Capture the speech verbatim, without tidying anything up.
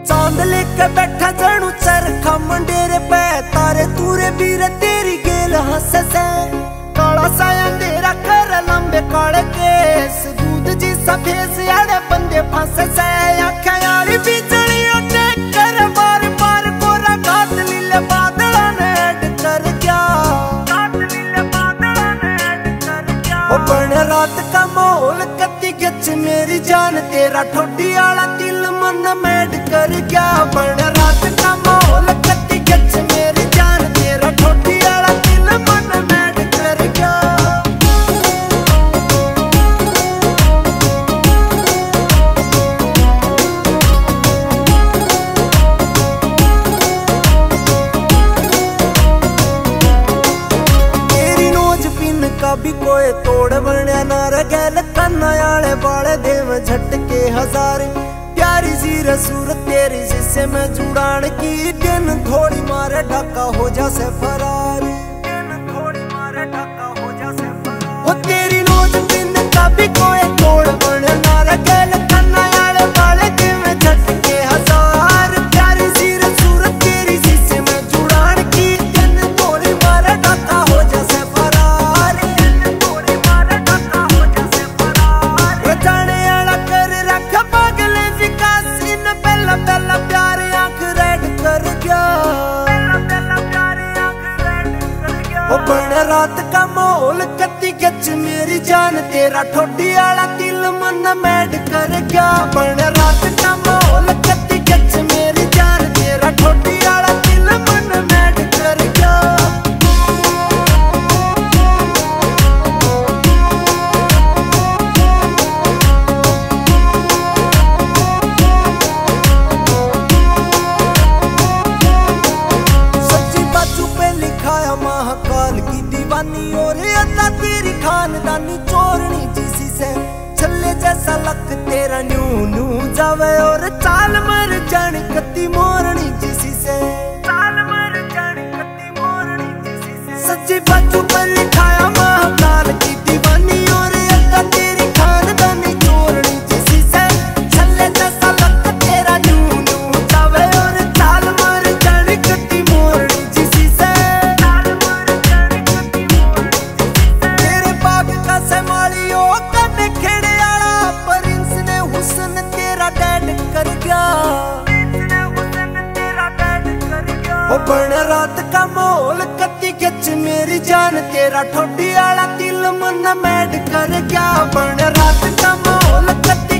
चांद लेके बैठा जणू चरखा मंडेरे पे तारे तूरे बीर तेरी गेल हंसे से काला सा अंधेरा कर लंबे काले केस दूध जी सफेद आड़े बंदे फंसे से आंखें यारी बिजली उठे कर बार बार कोरा घात लीले बादल ने ऐड कर गया घात लीले बादल ने ऐड कर गया ओ बन रात का माहौल कत्ती गच मेरी जान तेरा ठोडी आला दिल मन मैड कर गया बन रात का माहौल कत्ती गच मेरी जान तेरा ठोडी आला दिल मन मैड कर गया। तेरी नोज पिन का भी कोई तोड़ बनया ना रगैल कन्ना आले बाले देव झटके हजारे प्यारी सी सूरत तेरी जिससे मैं जुड़ान की दिन थोड़ी मारे ढाका हो जा से फरारी दिन थोड़ी मारे ढाका हो जा से फरारी ओ तेरी नोज पिन का भी कोई तोड़ बने ना रगैल कन्ना आले बाले देव झटके हजार प्यारी सी सूरत तेरी जिससे मैं जुड़ान की दिन थोड़ी मारे ढाका हो जा से फरारी दिन थोड़ी मारे ढाका हो जा से फरारी जाने आला कर रख पागल पहला पहला प्यार आंख रेड कर गया पहला पहला प्यार आंख रेड कर गया ओ बन रात का माहौल कत्ती गच मेरी जान तेरा ठोडी आला दिल मन मैड कर गया बन रात का माहौल कत्ती गच मेरी जान तेरा ठोडी आला दिल मन मैड कर गया। महाकाल की दीवानी और अल्लाह तेरी खानदानी चोरनी जिसी से छल्ले जैसा लक तेरा न्यू न्यू जावे और चाल मर जानी कत्ती मोरनी जिसी से चाल मर जानी कत्ती मोरनी जिसी से सच्ची बाजू पर लिखाया महाकाल की दीवानी और अल्लाह तेरी खानदानी चोरनी जिसी से छल्ले जैसा लक तेरा न्यू न्यू जावे और चाल मर जानी कत्ती मोरनी जिसी से बन रात का माहौल कत्ती गच मेरी जान तेरा ठोडी आला दिल मन मैड कर गया बन रात का माहौल कत्ती